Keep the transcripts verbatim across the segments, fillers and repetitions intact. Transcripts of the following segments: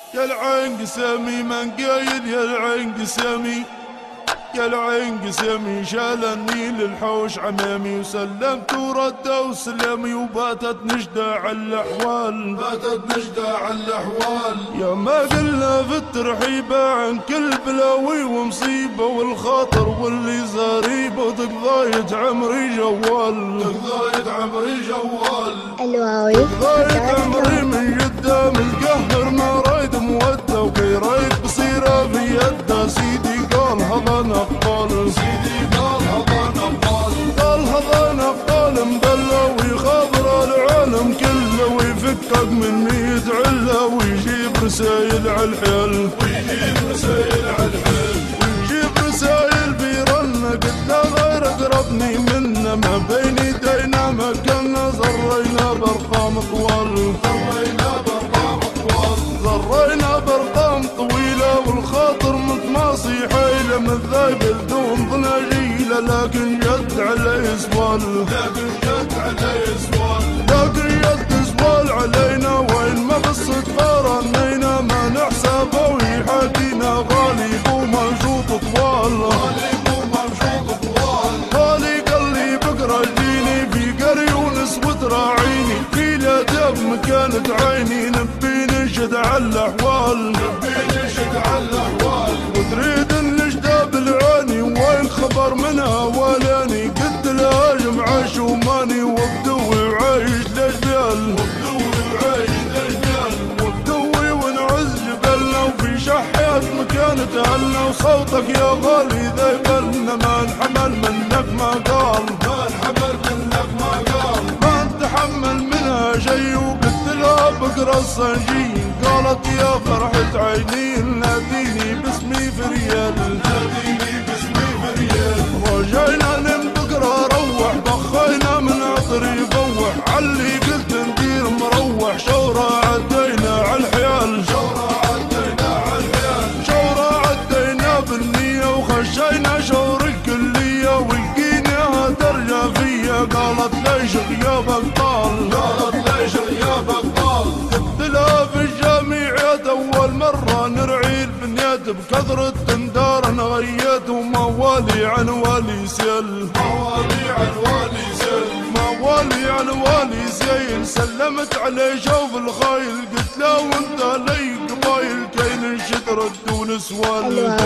يا العين قسامي من قايل يا العين قسامي، يا العين قسامي شال النيل الحوش عمامي، وسلمت ورد وسلامي وباتت نجدة على الأحوال، باتت نجدة على الأحوال. يا ما قلنا في الترحيبة عن كل بلاوي ومصيبة والخاطر واللي زاريبة، وتقضايت عمري جوال، تقضايت عمري جوال، تقضايت عمري من قدام القهر ما رايد مودة، وكي رايد بصيرة في يده سيدي قال هذا نقال، سيدي قال هذا نقال، قال هذا نقال مبلى ويخابر العالم كله، ويفكك من مية علة ويجيب رسايل عالحيل، ويجيب رسايل عالحيل، ويجيب رسايل بيرن قلنا غير قربني منا، ما بين يدينا ما كنا زرينا بارقام طوال، زرينا بارقام طوال، زرينا بارقام طويلة والخاطر متماصي حيلة، من ذايب الدوم ضناجيلة لكن جد علي سوال، لكن جد علي سوال، لكن جد سوال علينا، وين ما بالصدفة رنينا ما نحسبه ويحاكينا، غالب ومنشوط طوال، غالب ومنشوط طوال، غالي قال لي بقرا جيني في قري ونسوة راعيني، في لا تب مكانت عيني نبي نشد على الأحوال، نبي نشد على الأحوال، وتريد النجدة بالعاني وين خبر منها ولاني، قلت لها جمعة شوماني وبدوي وعايش لجبال، وبدوي وعايش لجبال، وبدوي ونعز جبلنا، وفي شحيات مكانة أهلنا، وصوتك يا غالي ذا يبلنا، ما انحمل منك ما قال، ما انحمل منك ما قال، ما نتحمل منها شي، وقلت لها بقرا الصنجين، قالت يا فرحة عيني ناديني باسمي في ريال، ناديني باسمي في ريال، رجعنا نم بقرا روح بخينا من عطري يفوح، علي قلت ندير مروح، شورة عدينا عالحيال، شورة عدينا عالحيال، شورة عدينا بالنية وخشينا شور الكلية، ولقيناها ترجع فيا قالت ليش يا بطال، قالت ليش يا بطال، قلت لها في الجامعات أول مرة نرعي البنيات، بكثرة تندار نغيت وموالي عن والي سيل، موالي عن والي سيل، موالي عن والي سيل، سلمت عليه شوف الخايل، قلت له وانت لي قبايل كي ننشد رد ونسوال،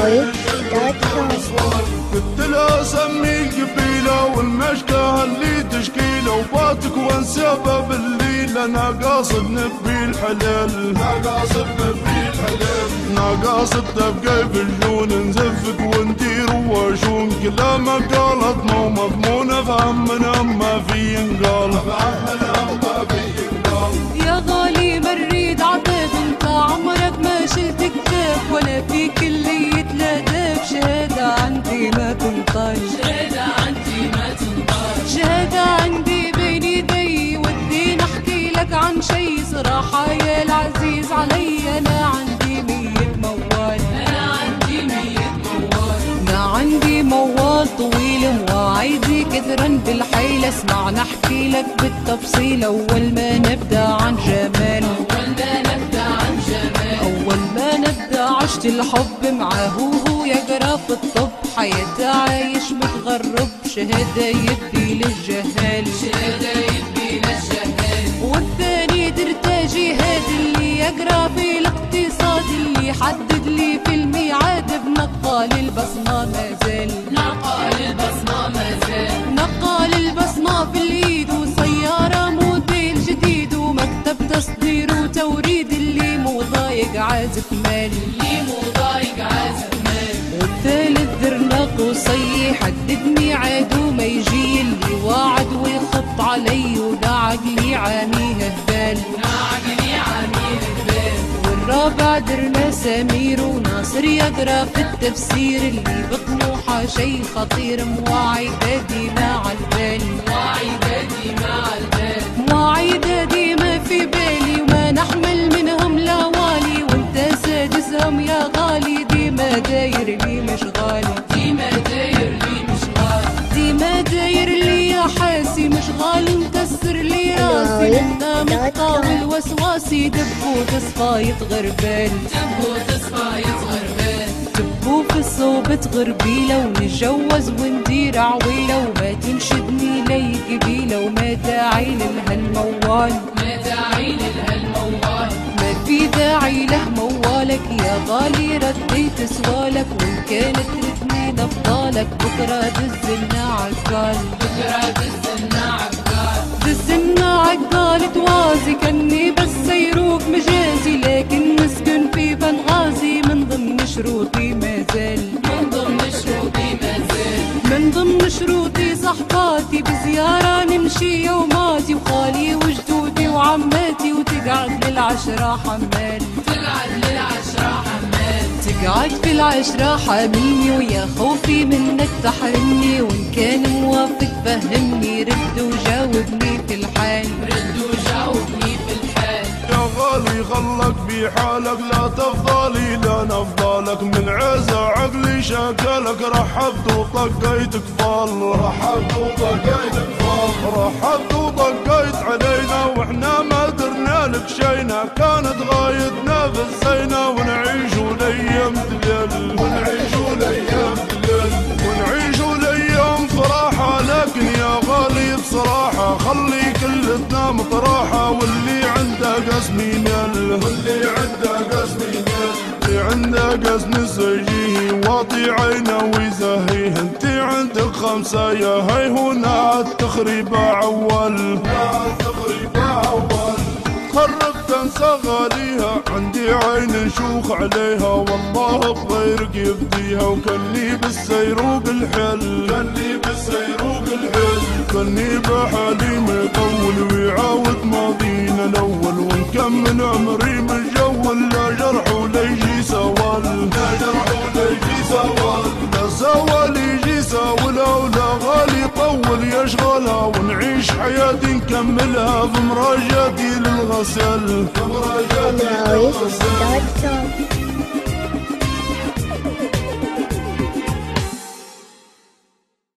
قلت له سمي القبيلة والمشكة اللي تشكيله، وباتك وانسابه بالليل، انا قاصد نبي الحلال، انا قاصد نبي الحلال، انا قاصد تبقى في الجنون نزفك وندير واشون، كلامه قالت مو مضمونه فهم من ما في ينقال، فهم من ما في ينقال، يا غالي مريد عتاب انت عمرك ما شلت كتاب، ولا في كلية الاداب شهادة عندي ما تنطاش، شهادة عندي ما تنطاش، شهادة عندي بين يدي، وديني احكي لك عن شي صراحة يا العزيز علي، انا عندي مية موال، انا عندي مية موال، انا عندي موال طويل مواعيدي كثرا بالحيل، اسمع نحكي لك بالتفصيل، اول ما نبدا عن جمال، اول ما نبدا عن جمال، اول ما نبدا عشت الحب معاه وهو يقرا في الطب، حياته عايش متغرب، شهاده يدي للجهال، شهاده يدي للجهال، والثاني درته جهاد اللي يقرا في الاقتصاد، اللي حدد لي في الميعاد بنقال البصمه ما زال، نقال البصمه ما زال، نقال البصمه في الايد، وسياره موديل جديد، ومكتب تصدير وتوريد، اللي مو ضايق عازف مال، اللي مو ضايق عازف مال، والثالث درنا قصي حدد ميعاد وما يجي، اللي واعد ويخط علي ولا عقلي عاميه هبال، لا عقلي عاميه هبال، والرابع درنا سمير وناصر يقرا في التفسير، اللي بطموحه شي خطير، مواعيده ديما عالبال، مواعيده ديما عالبال، مواعيده ديما في بالي، وما نحمل منهم لا والي، وانت سادسهم يا غالي، ديما داير لي مش غالي، ديما داير لي مش غالي، ديما داير لي يا حاسي مش غالي، مكسر لي راسي، منا مطاول وسواس راسي دبو تصفاية غربال دبو تصفاية غربال دبو في الصوبة غربيلة ونتجوز وندير عويلة وما تنشدني لي قبيلة وما داعي للهالموال ما داعي للهالموال ما في داعي له موالك يا غالي رديت سوالك وان كانت تردني لفضالك بكرة دزلنا عقال بكرة دزلنا عقال دزلنا عقال توازي كني بس سيروك مجازي لكن نسكن في بنغازي من ضمن شروطي ما زال من ضمن شروطي ما زال من ضمن شروطي صحباتي بزيارة نمشي يوماتي وخالي وجدودي وعماتي وتقعد للعشرة حمال تقعد للعشرة حمال تقعد في العشرة حاملني ويا خوفي منك تحرمني وان كان موافق فهمني رد وجاوبني في الحال رد وجاوبني في الحال يا غالي خلك في حالك لا تفضلي لا نفضلك من عزة عقلي شكلك رحبت وطقيت كفال رحبت وطقيت كفال رحبت وطقيت علينا واحنا ما درنا لك شينا كانت غايتنا في الزينة ونعيش الايام دلال ونعيش الايام دلال ونعيش الايام فرحة لكن يا غالي بصراحة خلي كلتنا مطراحة واللي عنده قسم ينال واللي عنده قسم ينال اللي عنده قسم يسجيه واطي عينه ويزهيه انتي عندك خمسة يا هي هنا التخريب عوال التخريب عوال خرب تنسى غاليها عندي عين نشوخ عليها والله بغيرك يبديها وكني بالسيروق الحل كني بالسيروق الحل كني بحالي ما يطول ويعاود ماضينا الاول ونكمل عمري مجول لا جرح ولا يجي سوال لا جرح ولا يجي سوال لا سوال يجي ساولا ولا غالي طول يشغلها ونعيش حياتي نكملها في مراجعتي للغسل في مراجعتي للغسل